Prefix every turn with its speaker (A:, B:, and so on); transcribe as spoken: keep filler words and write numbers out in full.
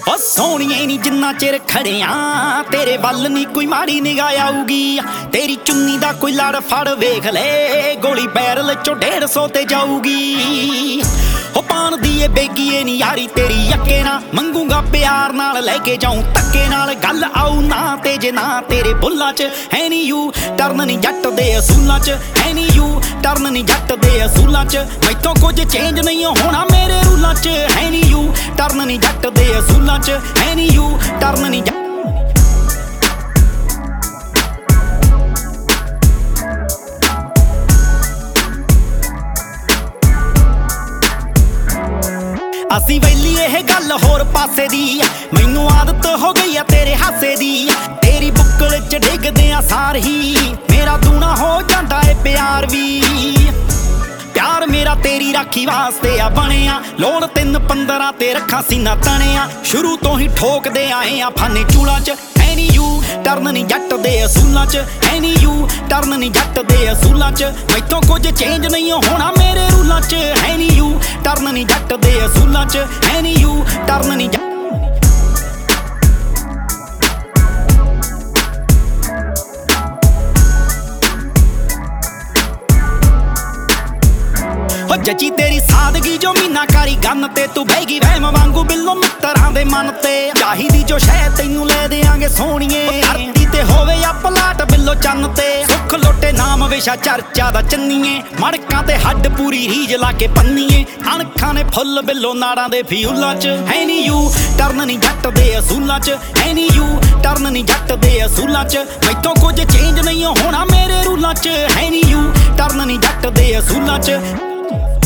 A: ओ सोहणिए नी जिन्ना चिर खड़िया तेरे वल नी कोई माड़ी निगाह आऊगी। तेरी चुन्नी दा कोई लड़ फड़ वेख ले गोली बैरल चो डेढ़ सौ ते जाऊगी। ओ पान दी ए बेगी नी यारी तेरी यक्के ना मंगूंगा प्यार नाल लेके जाऊं धक्के नाल गल आऊ ना ते जे ना तेरे बुल्ला च है नी यू टर्न नी जट दे असूलां च है नी यू टर्न नी जट दे असूलां च मैथों कुछ चेंज नहीं होना मेरे रूलां च है नी यू टर्न नी जट दे असूलां च है नी यू टर्न नी जट। असी वैली यह गल होर पासे दी मैनू आदत हो गई है तेरे हासे दी। तेरी बुक्कल च डिगदे आ सार ही मेरा दूना हो जाता है प्यार भी। प्यार मेरा तेरी राखी वास्ते आ बनिया लोड़ तीन पंद्रह ते रखा सीना तनिया। शुरू तो ही ठोकदे आए आ फाने चूला च है नी यू टर्न नी जट दे असूलां च है नी यू टर्न नी जट दे असूलां च मैथों कुछ चेंज नहीं होना मेरे रूलां च है नी यू टर्न नी जट दे असूलां च है नी यू टर्न नी जट। जची तेरी सादगी जो मीनाकारी गन ते तू बहगी वहम वांगू बिल्लो मित्तरां दे मन ते। चाहिदी जो शै तैनू ले देंगे सोहणिए धरती ते होवे या पलाट बिल्लो चन्न ते। सुख लोटे नाम विशा चर्चा दा चन्नीए मड़कां ते हड्ड पूरी रीज लाके पन्नीए। अणखां ने फुੱਲ बिल्लो नाड़ां दे फ्यूलां च है नी यू टर्न नी जट दे असूलां च है नी यू टर्न नी जट दे असूलां च मैथों कुछ चेंज नहीं होना मेरे रूलां च है नी यू टर्न नी जट दे असूलां च।